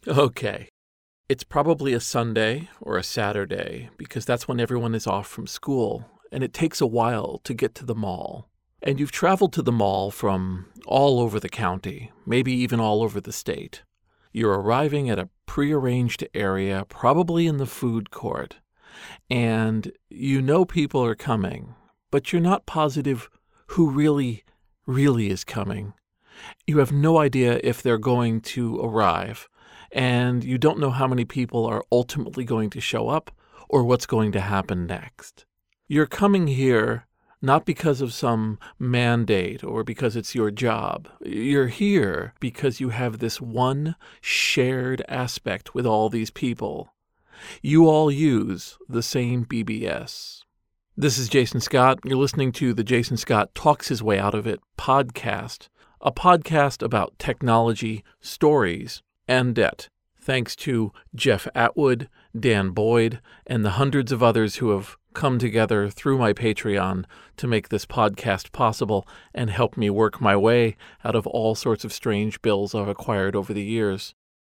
Okay. It's probably a Sunday or a Saturday because that's when everyone is off from school, and it takes a while to get to the mall. And you've traveled to the mall from all over the county, maybe even all over the state. You're arriving at a prearranged area, probably in the food court, and you know people are coming, but you're not positive who really is coming. You have no idea if they're going to arrive, and you don't know how many people are ultimately going to show up or what's going to happen next. You're coming here not because of some mandate or because it's your job. You're here because you have this one shared aspect with all these people. You all use the same BBS. This is Jason Scott. You're listening to the Jason Scott Talks His Way Out of It podcast, a podcast about technology, stories, and debt. Thanks to Jeff Atwood, Dan Boyd, and the hundreds of others who have come together through my Patreon to make this podcast possible and help me work my way out of all sorts of strange bills I've acquired over the years.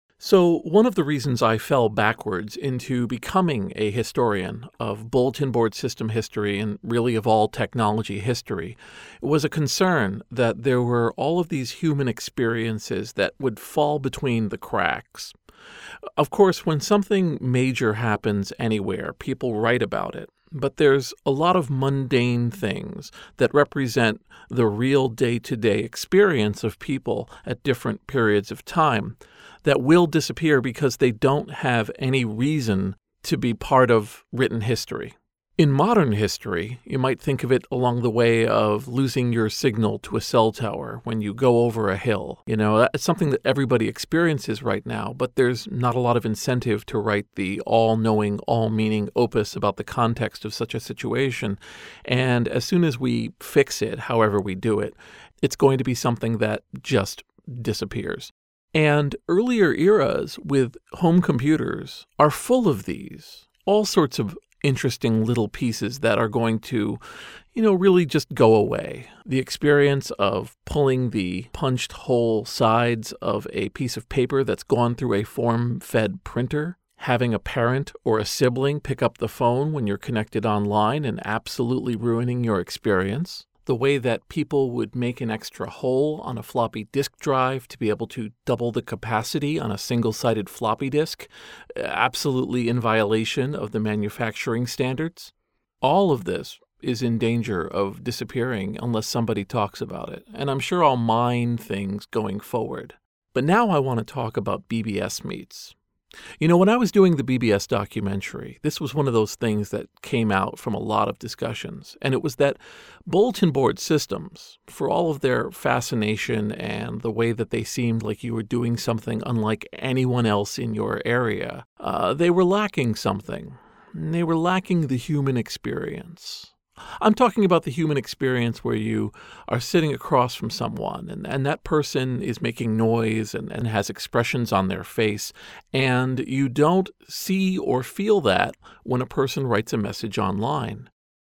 So one of the reasons I fell backwards into becoming a historian of bulletin board system history and really of all technology history was a concern that there were all of these human experiences that would fall between the cracks. Of course, when something major happens anywhere, people write about it. But there's a lot of mundane things that represent the real day-to-day experience of people at different periods of time that will disappear because they don't have any reason to be part of written history. In modern history, you might think of it along the way of losing your signal to a cell tower when you go over a hill. You know, that's something that everybody experiences right now, but there's not a lot of incentive to write the all-knowing, all-meaning opus about the context of such a situation. And as soon as we fix it, however we do it, it's going to be something that just disappears. And earlier eras with home computers are full of these, all sorts of interesting little pieces that are going to, really just go away. The experience of pulling the punched hole sides of a piece of paper that's gone through a form-fed printer, having a parent or a sibling pick up the phone when you're connected online and absolutely ruining your experience. The way that people would make an extra hole on a floppy disk drive to be able to double the capacity on a single-sided floppy disk, absolutely in violation of the manufacturing standards. All of this is in danger of disappearing unless somebody talks about it, and I'm sure I'll mine things going forward. But now I want to talk about BBS meets. When I was doing the BBS documentary, this was one of those things that came out from a lot of discussions, and it was that bulletin board systems, for all of their fascination and the way that they seemed like you were doing something unlike anyone else in your area, they were lacking something. They were lacking the human experience. I'm talking about the human experience where you are sitting across from someone and that person is making noise and has expressions on their face, and you don't see or feel that when a person writes a message online.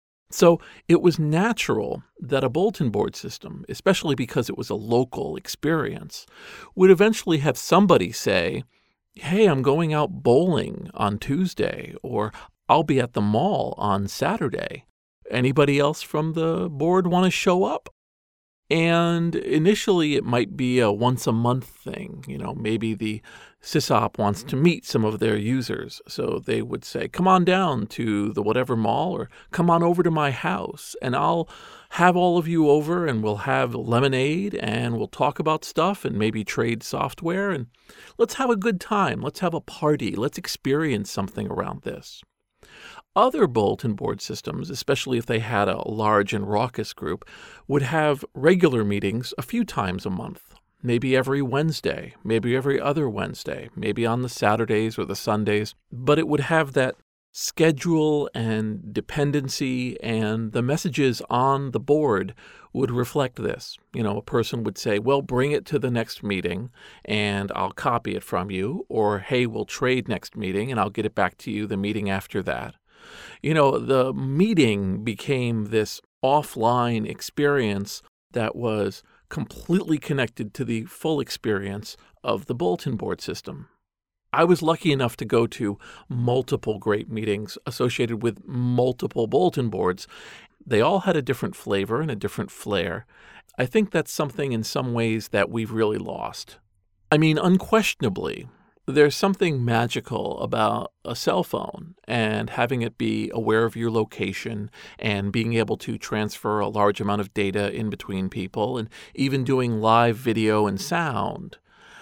So it was natural that a bulletin board system, especially because it was a local experience, would eventually have somebody say, "Hey, I'm going out bowling on Tuesday," or "I'll be at the mall on Saturday. Anybody else from the board want to show up?" And initially it might be a once-a-month thing. Maybe the SysOp wants to meet some of their users. So they would say, "Come on down to the whatever mall," or "Come on over to my house, and I'll have all of you over, and we'll have lemonade, and we'll talk about stuff and maybe trade software, and let's have a good time. Let's have a party. Let's experience something around this." Other bulletin board systems, especially if they had a large and raucous group, would have regular meetings a few times a month, maybe every Wednesday, maybe every other Wednesday, maybe on the Saturdays or the Sundays, but it would have that schedule and dependency, and the messages on the board would reflect this. A person would say, "Well, bring it to the next meeting and I'll copy it from you," or "Hey, we'll trade next meeting and I'll get it back to you the meeting after that." The meeting became this offline experience that was completely connected to the full experience of the bulletin board system. I was lucky enough to go to multiple great meetings associated with multiple bulletin boards. They all had a different flavor and a different flair. I think that's something in some ways that we've really lost. I mean, unquestionably, there's something magical about a cell phone and having it be aware of your location and being able to transfer a large amount of data in between people and even doing live video and sound.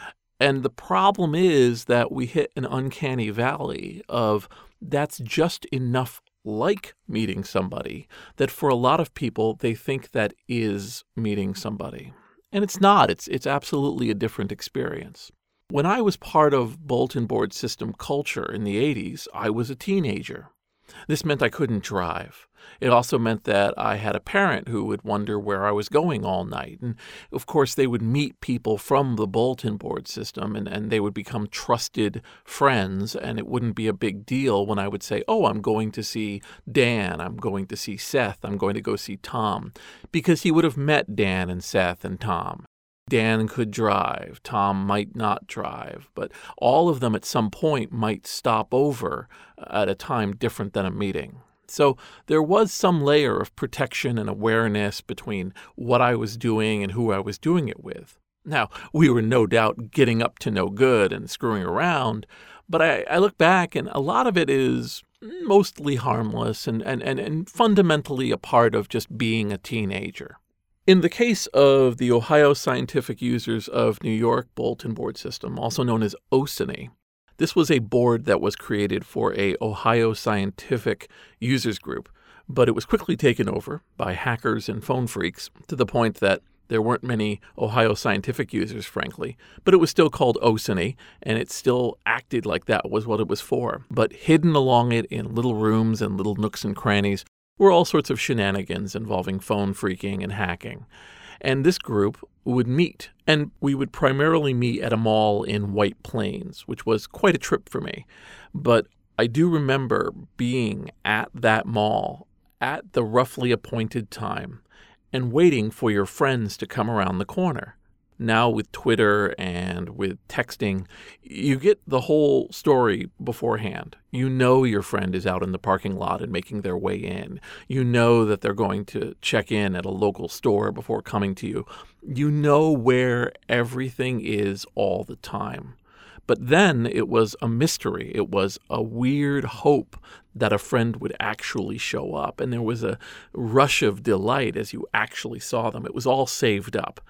And the problem is that we hit an uncanny valley of that's just enough like meeting somebody that for a lot of people, they think that is meeting somebody. And it's not. It's absolutely a different experience. When I was part of bulletin board system culture in the 80s, I was a teenager. This meant I couldn't drive. It also meant that I had a parent who would wonder where I was going all night. And of course, they would meet people from the bulletin board system and they would become trusted friends. And it wouldn't be a big deal when I would say, oh, I'm going to see Dan, I'm going to see Seth, I'm going to go see Tom, because he would have met Dan and Seth and Tom. Dan could drive, Tom might not drive, but all of them at some point might stop over at a time different than a meeting. So there was some layer of protection and awareness between what I was doing and who I was doing it with. Now, we were no doubt getting up to no good and screwing around, but I look back and a lot of it is mostly harmless and fundamentally a part of just being a teenager. In the case of the Ohio Scientific Users of New York Bulletin Board System, also known as OSINI, this was a board that was created for a Ohio Scientific Users group, but it was quickly taken over by hackers and phone freaks to the point that there weren't many Ohio Scientific users, frankly, but it was still called OSINI, and it still acted like that was what it was for. But hidden along it in little rooms and little nooks and crannies were all sorts of shenanigans involving phone freaking and hacking. And this group would meet, and we would primarily meet at a mall in White Plains, which was quite a trip for me. But I do remember being at that mall at the roughly appointed time and waiting for your friends to come around the corner. Now with Twitter and with texting, you get the whole story beforehand. You know your friend is out in the parking lot and making their way in. You know that they're going to check in at a local store before coming to you. You know where everything is all the time. But then it was a mystery. It was a weird hope that a friend would actually show up. And there was a rush of delight as you actually saw them. It was all saved up.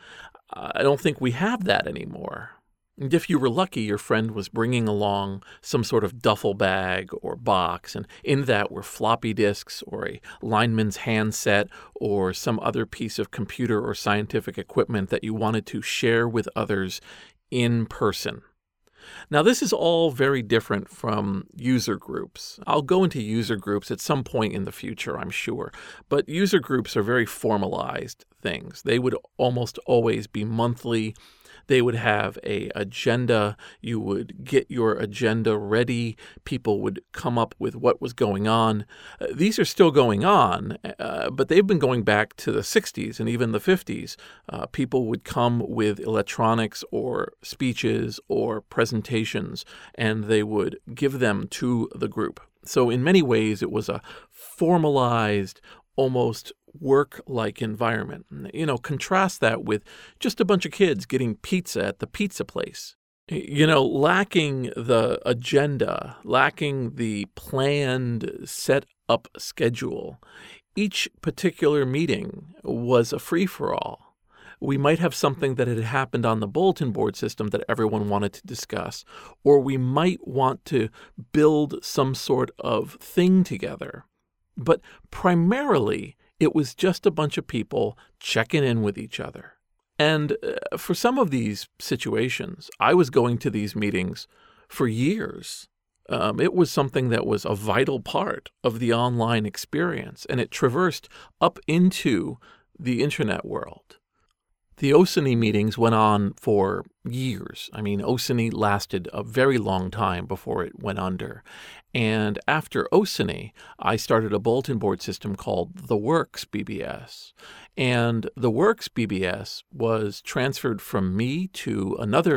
I don't think we have that anymore. And if you were lucky, your friend was bringing along some sort of duffel bag or box, and in that were floppy disks or a lineman's handset or some other piece of computer or scientific equipment that you wanted to share with others in person. Now, this is all very different from user groups. I'll go into user groups at some point in the future, I'm sure. But user groups are very formalized things. They would almost always be monthly. They would have an agenda. You would get your agenda ready. People would come up with what was going on. These are still going on, but they've been going back to the 60s and even the 50s. People would come with electronics or speeches or presentations, and they would give them to the group. So in many ways, it was a formalized, almost work-like environment. You know, contrast that with just a bunch of kids getting pizza at the pizza place. You know, lacking the agenda, lacking the planned, set-up schedule. Each particular meeting was a free-for-all. We might have something that had happened on the bulletin board system that everyone wanted to discuss, or we might want to build some sort of thing together. But primarily, it was just a bunch of people checking in with each other. And for some of these situations, I was going to these meetings for years. It was something that was a vital part of the online experience, and it traversed up into the internet world. The OSINI meetings went on for years. I mean, OSINI lasted a very long time before it went under. And after OSINI, I started a bulletin board system called The Works BBS. And The Works BBS was transferred from me to another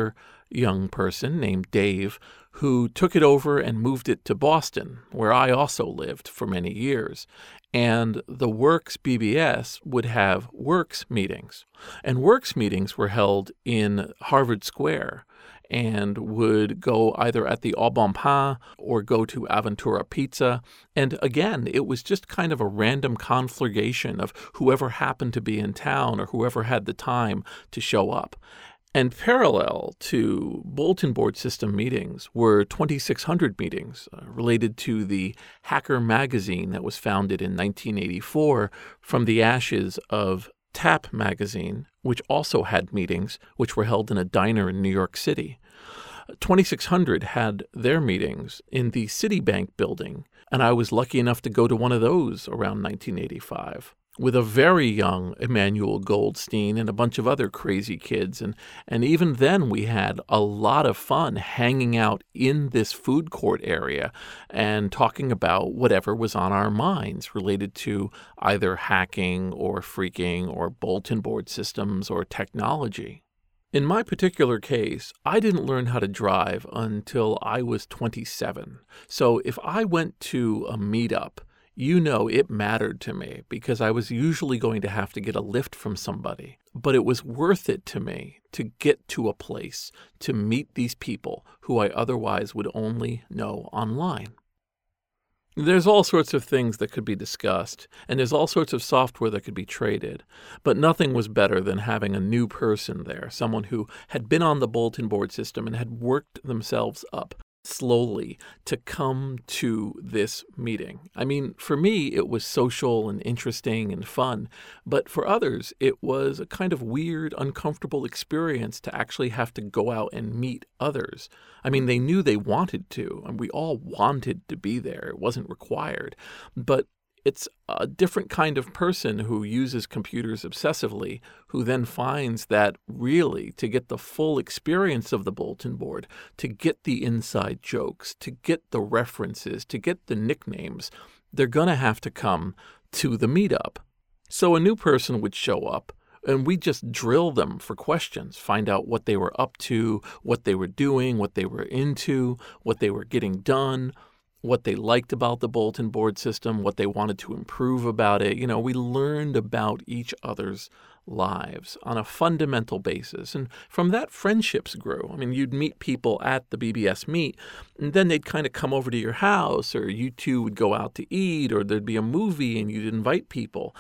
young person named Dave who took it over and moved it to Boston, where I also lived for many years. And the Works BBS would have Works meetings. And Works meetings were held in Harvard Square and would go either at the Au Bon Pain or go to Aventura Pizza. And again, it was just kind of a random conflagration of whoever happened to be in town or whoever had the time to show up. And parallel to bulletin board system meetings were 2600 meetings related to the Hacker magazine that was founded in 1984 from the ashes of Tap magazine, which also had meetings, which were held in a diner in New York City. 2600 had their meetings in the Citibank building, and I was lucky enough to go to one of those around 1985 with a very young Emmanuel Goldstein and a bunch of other crazy kids. And even then we had a lot of fun hanging out in this food court area and talking about whatever was on our minds related to either hacking or phreaking or bulletin board systems or technology. In my particular case, I didn't learn how to drive until I was 27. So if I went to a meetup, it mattered to me because I was usually going to have to get a lift from somebody. But it was worth it to me to get to a place to meet these people who I otherwise would only know online. There's all sorts of things that could be discussed, and there's all sorts of software that could be traded, but nothing was better than having a new person there, someone who had been on the bulletin board system and had worked themselves up slowly to come to this meeting. I mean, for me, it was social and interesting and fun, but for others, it was a kind of weird, uncomfortable experience to actually have to go out and meet others. I mean, they knew they wanted to, and we all wanted to be there. It wasn't required, but it's a different kind of person who uses computers obsessively, who then finds that really to get the full experience of the bulletin board, to get the inside jokes, to get the references, to get the nicknames, they're going to have to come to the meetup. So a new person would show up, and we just drill them for questions, find out what they were up to, what they were doing, what they were into, what they were getting done, what they liked about the bulletin board system, what they wanted to improve about it. We learned about each other's lives on a fundamental basis. And from that, friendships grew. I mean, you'd meet people at the BBS meet, and then they'd kind of come over to your house, or you two would go out to eat, or there'd be a movie and you'd invite people.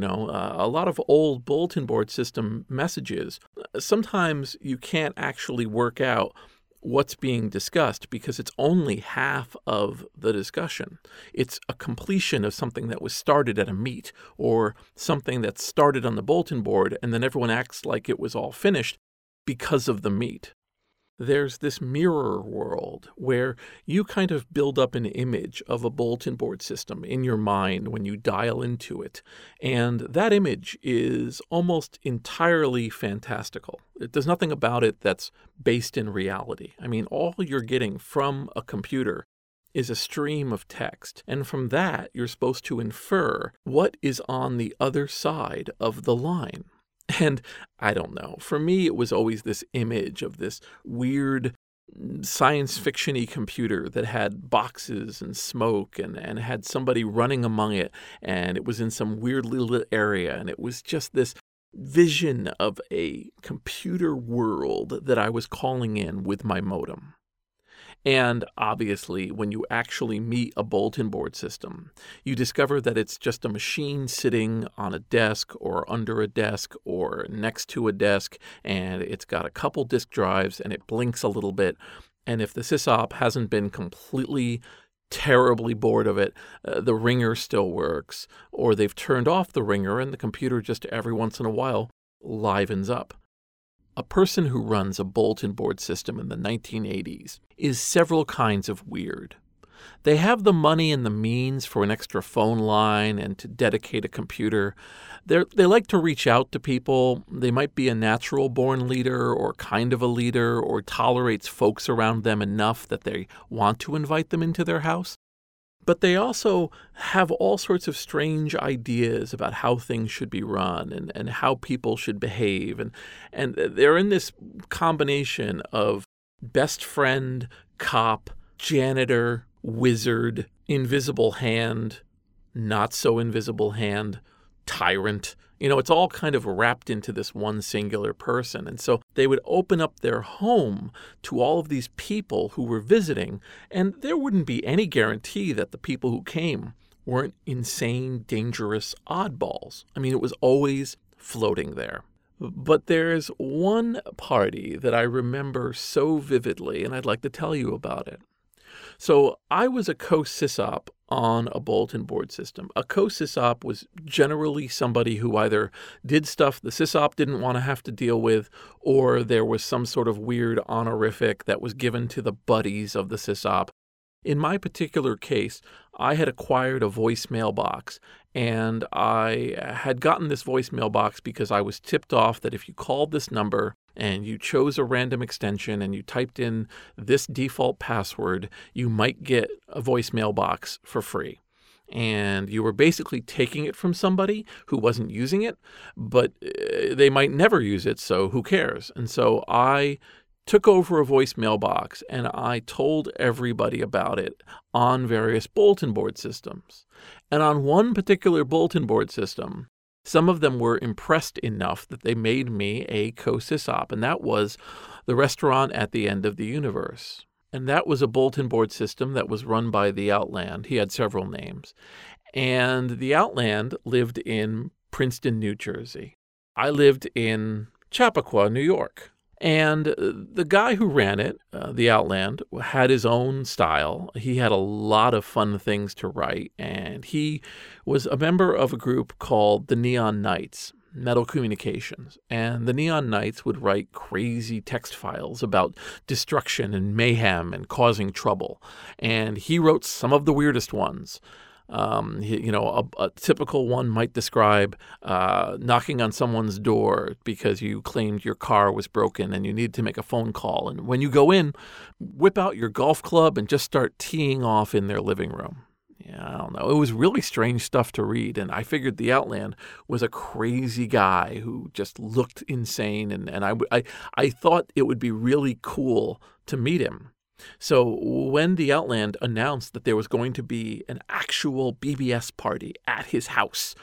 A lot of old bulletin board system messages, sometimes you can't actually work out what's being discussed because it's only half of the discussion. It's a completion of something that was started at a meet or something that started on the bulletin board, and then everyone acts like it was all finished because of the meet. There's this mirror world where you kind of build up an image of a bulletin board system in your mind when you dial into it. And that image is almost entirely fantastical. There's nothing about it that's based in reality. I mean, all you're getting from a computer is a stream of text. And from that, you're supposed to infer what is on the other side of the line. And I don't know. For me, it was always this image of this weird science fiction-y computer that had boxes and smoke and had somebody running among it. And it was in some weirdly lit area. And it was just this vision of a computer world that I was calling in with my modem. And obviously, when you actually meet a bulletin board system, you discover that it's just a machine sitting on a desk or under a desk or next to a desk, and it's got a couple disk drives and it blinks a little bit. And if the sysop hasn't been completely terribly bored of it, the ringer still works, or they've turned off the ringer and the computer just every once in a while livens up. A person who runs a bulletin board system in the 1980s is several kinds of weird. They have the money and the means for an extra phone line and to dedicate a computer. They like to reach out to people. They might be a natural-born leader or kind of a leader or tolerates folks around them enough that they want to invite them into their house. But they also have all sorts of strange ideas about how things should be run and how people should behave. And they're in this combination of best friend, cop, janitor, wizard, invisible hand, not so invisible hand, tyrant. It's all kind of wrapped into this one singular person. And so they would open up their home to all of these people who were visiting, and there wouldn't be any guarantee that the people who came weren't insane, dangerous oddballs. It was always floating there. But there's one party that I remember so vividly, and I'd like to tell you about it. So I was a co-sysop on a bulletin board system. A co-sysop was generally somebody who either did stuff the sysop didn't want to have to deal with, or there was some sort of weird honorific that was given to the buddies of the sysop. In my particular case, I had acquired a voicemail box, and I had gotten this voicemail box because I was tipped off that if you called this number and you chose a random extension and you typed in this default password, you might get a voicemail box for free. And you were basically taking it from somebody who wasn't using it, but they might never use it, so who cares? And so I took over a voicemail box, and I told everybody about it on various bulletin board systems. And on one particular bulletin board system, some of them were impressed enough that they made me a co-sysop, and that was the Restaurant at the End of the Universe. And that was a bulletin board system that was run by the Outland. He had several names. And the Outland lived in Princeton, New Jersey. I lived in Chappaqua, New York. And the guy who ran it, the Outland, had his own style. He had a lot of fun things to write, and he was a member of a group called the Neon Knights, Metal Communications. And the Neon Knights would write crazy text files about destruction and mayhem and causing trouble. And he wrote some of the weirdest ones. A typical one might describe knocking on someone's door because you claimed your car was broken and you needed to make a phone call. And when you go in, whip out your golf club and just start teeing off in their living room. Yeah, I don't know. It was really strange stuff to read. And I figured the Outland was a crazy guy who just looked insane. And I thought it would be really cool to meet him. So when the Outland announced that there was going to be an actual BBS party at his house,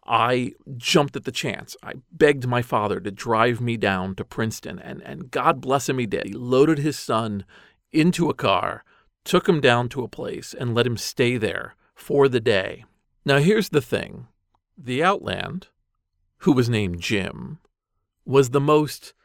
I jumped at the chance. I begged my father to drive me down to Princeton, and God bless him, he did. He loaded his son into a car, took him down to a place, and let him stay there for the day. Now here's the thing. The Outland, who was named Jim, was the most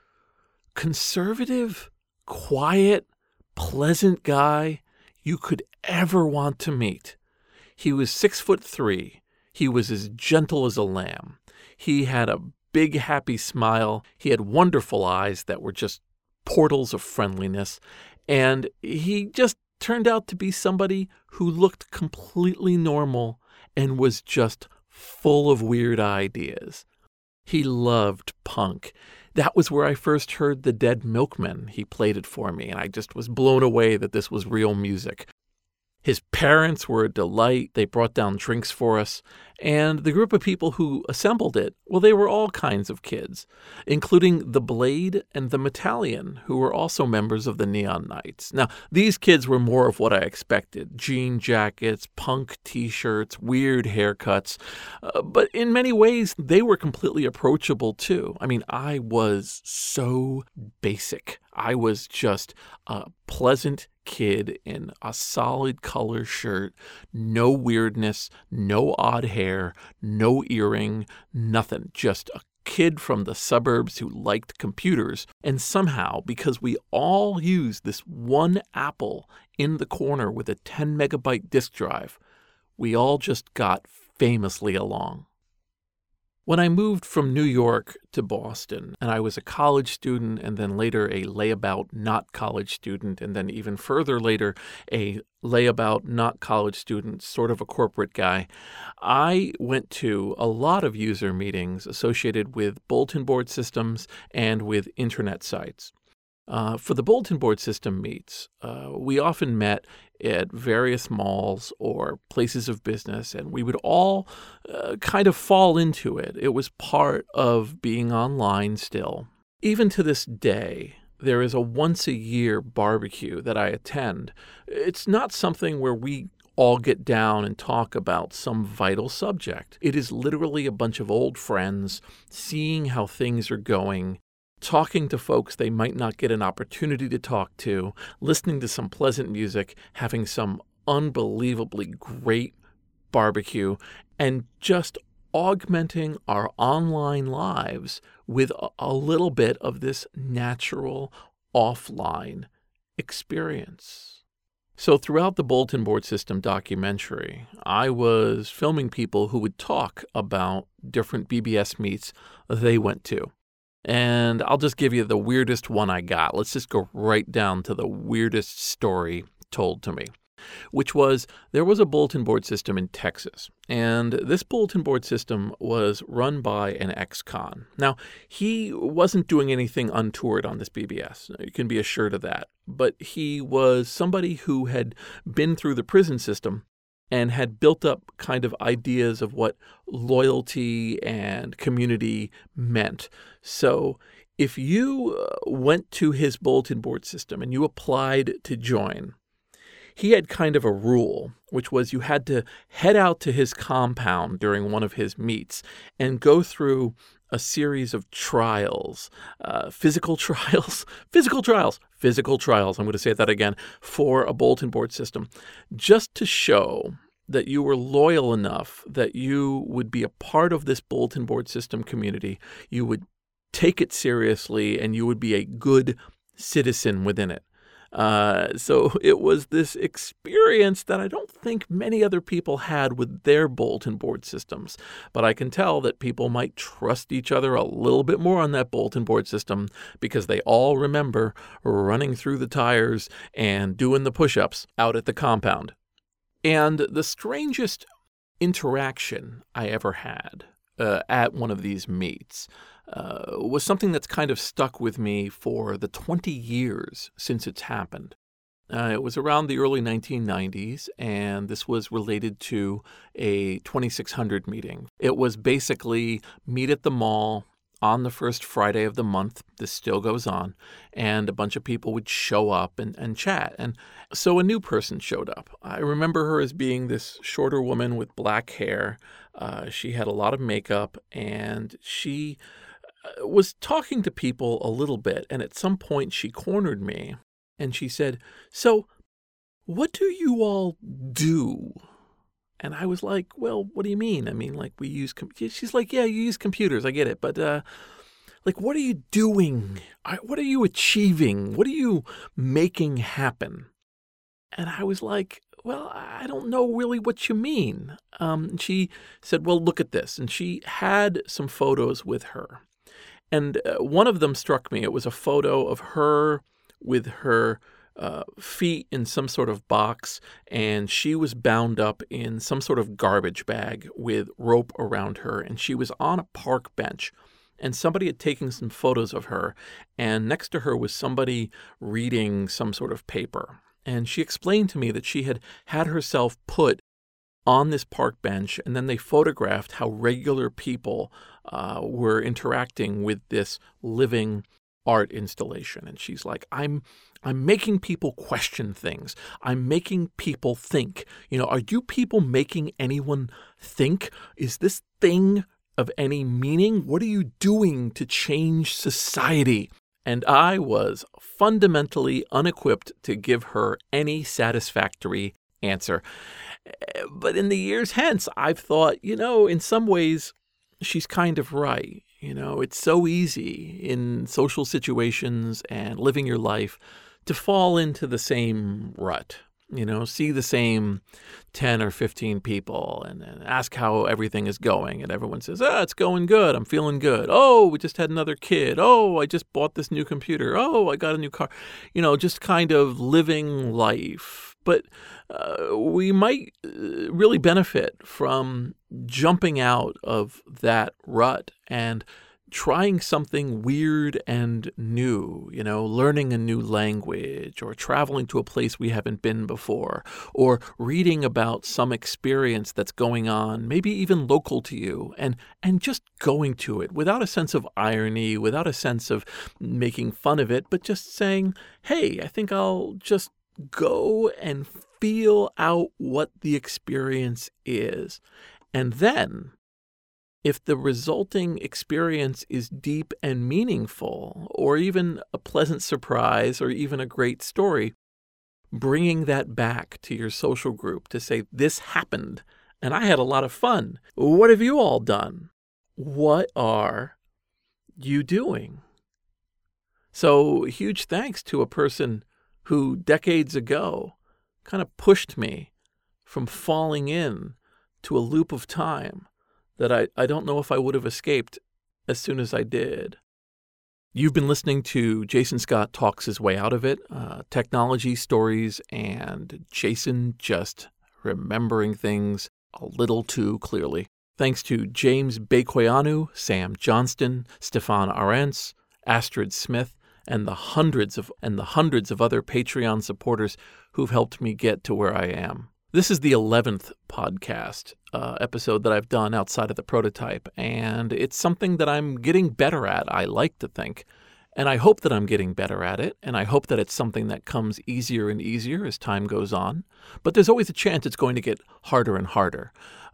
conservative, quiet, pleasant guy you could ever want to meet. He was 6'3". He was as gentle as a lamb. He had a big, happy smile. He had wonderful eyes that were just portals of friendliness. And he just turned out to be somebody who looked completely normal and was just full of weird ideas. He loved punk. That was where I first heard The Dead Milkmen. He played it for me, and I just was blown away that this was real music. His parents were a delight. They brought down drinks for us. And the group of people who assembled it, well, they were all kinds of kids, including the Blade and the Metallion, who were also members of the Neon Knights. Now, these kids were more of what I expected. Jean jackets, punk t-shirts, weird haircuts. But in many ways, they were completely approachable, too. I was so basic. I was just a pleasant kid in a solid color shirt, no weirdness, no odd hair, no earring, nothing. Just a kid from the suburbs who liked computers. And somehow, because we all used this one Apple in the corner with a 10 megabyte disk drive, we all just got famously along. When I moved from New York to Boston, and I was a college student and then later a layabout not college student, and then even further later a layabout not college student, sort of a corporate guy, I went to a lot of user meetings associated with bulletin board systems and with internet sites. For the bulletin board system meets, we often met at various malls or places of business, and we would all kind of fall into it. It was part of being online still. Even to this day, there is a once-a-year barbecue that I attend. It's not something where we all get down and talk about some vital subject. It is literally a bunch of old friends seeing how things are going, talking to folks they might not get an opportunity to talk to, listening to some pleasant music, having some unbelievably great barbecue, and just augmenting our online lives with a little bit of this natural offline experience. So throughout the Bulletin Board System documentary, I was filming people who would talk about different BBS meets they went to. And I'll just give you the weirdest one I got. Let's just go right down to the weirdest story told to me, which was there was a bulletin board system in Texas, and this bulletin board system was run by an ex-con. Now, he wasn't doing anything untoward on this BBS. You can be assured of that. But he was somebody who had been through the prison system and had built up kind of ideas of what loyalty and community meant. So if you went to his bulletin board system and you applied to join, he had kind of a rule, which was you had to head out to his compound during one of his meets and go through a series of trials, physical trials. I'm going to say that again, for a bulletin board system, just to show that you were loyal enough that you would be a part of this bulletin board system community, you would take it seriously, and you would be a good citizen within it. So it was this experience that I don't think many other people had with their bulletin board systems. But I can tell that people might trust each other a little bit more on that bulletin board system because they all remember running through the tires and doing the push-ups out at the compound. And the strangest interaction I ever had at one of these meets was something that's kind of stuck with me for the 20 years since it's happened. It was around the early 1990s, and this was related to a 2600 meeting. It was basically meet at the mall on the first Friday of the month. This still goes on, and a bunch of people would show up and chat. And so a new person showed up. I remember her as being this shorter woman with black hair. She had a lot of makeup, and she was talking to people a little bit, and at some point she cornered me, and she said, "So, what do you all do?" And I was like, "Well, what do you mean? I mean, like, we use..." She's like, "Yeah, you use computers, I get it, but, like, what are you doing? What are you achieving? What are you making happen?" And I was like, "Well, I don't know really what you mean." She said, "Well, look at this." And she had some photos with her. And one of them struck me. It was a photo of her with her feet in some sort of box, and she was bound up in some sort of garbage bag with rope around her, and she was on a park bench. And somebody had taken some photos of her, and next to her was somebody reading some sort of paper. And she explained to me that she had had herself put on this park bench, and then they photographed how regular people were interacting with this living art installation. And she's like, I'm making people question things. I'm making people think. Are you people making anyone think? Is this thing of any meaning? What are you doing to change society? And I was fundamentally unequipped to give her any satisfactory answer. But in the years hence, I've thought, in some ways, she's kind of right. It's so easy in social situations and living your life to fall into the same rut. See the same 10 or 15 people and ask how everything is going. And everyone says, it's going good. I'm feeling good. Oh, we just had another kid. Oh, I just bought this new computer. Oh, I got a new car. Just kind of living life. But we might really benefit from jumping out of that rut and trying something weird and new, learning a new language or traveling to a place we haven't been before, or reading about some experience that's going on, maybe even local to you, and just going to it without a sense of irony, without a sense of making fun of it, but just saying, hey, I think I'll just go and feel out what the experience is. And then, if the resulting experience is deep and meaningful, or even a pleasant surprise, or even a great story, bringing that back to your social group to say, this happened, and I had a lot of fun. What have you all done? What are you doing? So, huge thanks to a person who decades ago kind of pushed me from falling in to a loop of time that I don't know if I would have escaped as soon as I did. You've been listening to Jason Scott Talks His Way Out of It, technology, stories, and Jason just remembering things a little too clearly. Thanks to James Bekoyanu, Sam Johnston, Stefan Arentz, Astrid Smith, and the hundreds of other Patreon supporters who've helped me get to where I am. This is the 11th podcast episode that I've done outside of the prototype, and it's something that I'm getting better at, I like to think. And I hope that I'm getting better at it, and I hope that it's something that comes easier and easier as time goes on. But there's always a chance it's going to get harder and harder.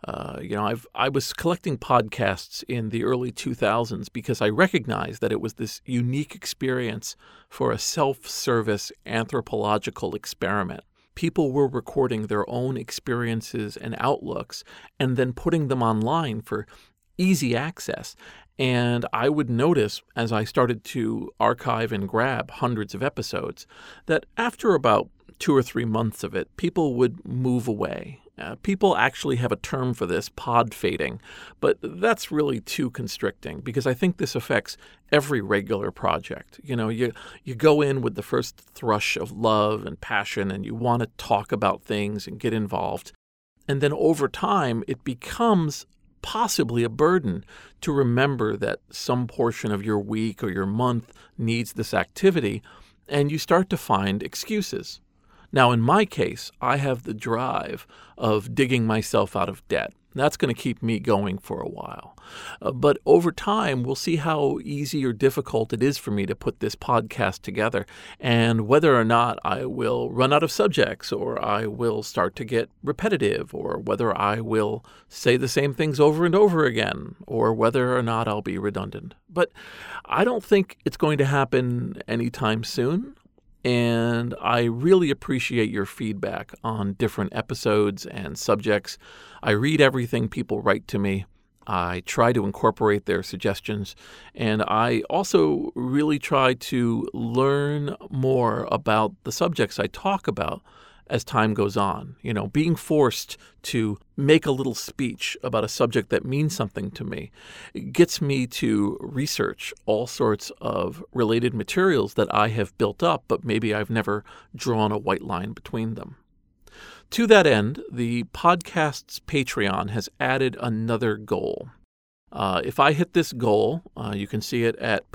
I was collecting podcasts in the early 2000s because I recognized that it was this unique experience for a self-service anthropological experiment. People were recording their own experiences and outlooks and then putting them online for easy access. And I would notice, as I started to archive and grab hundreds of episodes, that after about 2 or 3 months of it, people would move away. People actually have a term for this, pod fading, but that's really too constricting because I think this affects every regular project. You go in with the first thrush of love and passion and you want to talk about things and get involved. And then over time, it becomes possibly a burden to remember that some portion of your week or your month needs this activity, and you start to find excuses. Now, in my case, I have the drive of digging myself out of debt. That's going to keep me going for a while. But over time, we'll see how easy or difficult it is for me to put this podcast together and whether or not I will run out of subjects or I will start to get repetitive or whether I will say the same things over and over again or whether or not I'll be redundant. But I don't think it's going to happen anytime soon. And I really appreciate your feedback on different episodes and subjects. I read everything people write to me. I try to incorporate their suggestions. And I also really try to learn more about the subjects I talk about as time goes on. Being forced to make a little speech about a subject that means something to me gets me to research all sorts of related materials that I have built up, but maybe I've never drawn a white line between them. To that end, the podcast's Patreon has added another goal. If I hit this goal, you can see it at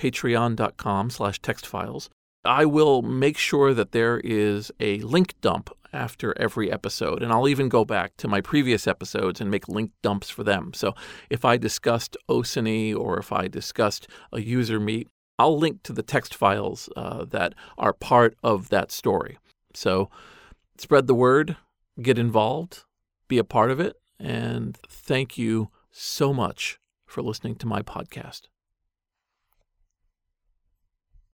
patreon.com/textfiles. I will make sure that there is a link dump after every episode, and I'll even go back to my previous episodes and make link dumps for them. So if I discussed Osini or if I discussed a user meet, I'll link to the text files that are part of that story. So spread the word, get involved, be a part of it, and thank you so much for listening to my podcast.